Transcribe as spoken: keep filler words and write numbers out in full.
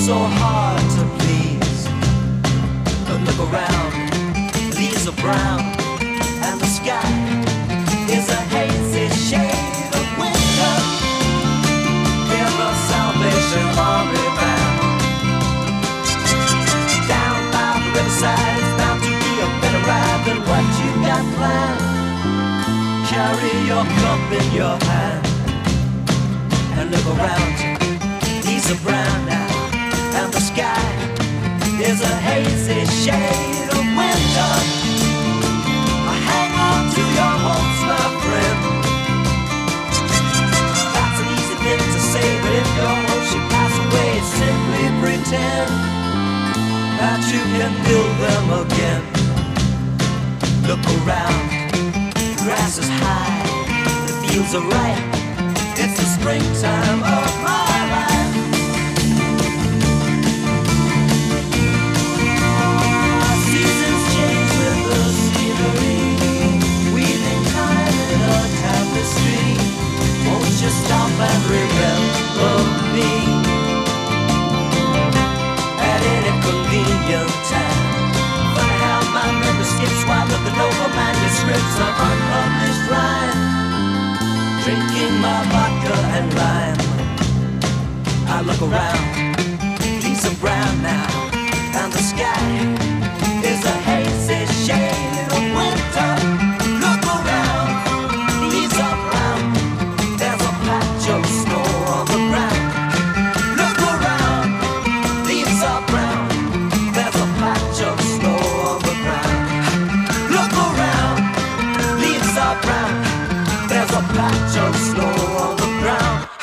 so hard to please. But look around, leaves are brown, and the sky is a hazy shade of winter. Hear the Salvation Army band. Down by the riverside, it's bound to be a better ride than what you got planned. Carry your cup in your hand and look around you. Leaves are brown now, and the sky is a hazy shade of winter. Hang on to your hopes, my friend. That's an easy thing to say, but if your hopes should pass away, simply pretend that you can build them again. Look around, the grass is high, the fields are ripe. It's the springtime of my life. Seasons change with the scenery, weaving time in a tapestry. Won't you stop and remember me at any convenient time? Funny how my memory skips while looking over manuscripts of unpublished rhyme. Drinking my vodka and lime, I look around, leaves are brown now, and the sky is a hazy shade of winter. Look around, leaves are brown, there's a patch of snow on the ground. Look around, leaves are brown, there's a patch of snow on the ground. Look around, leaves are brown, there's a patch of snow on the ground.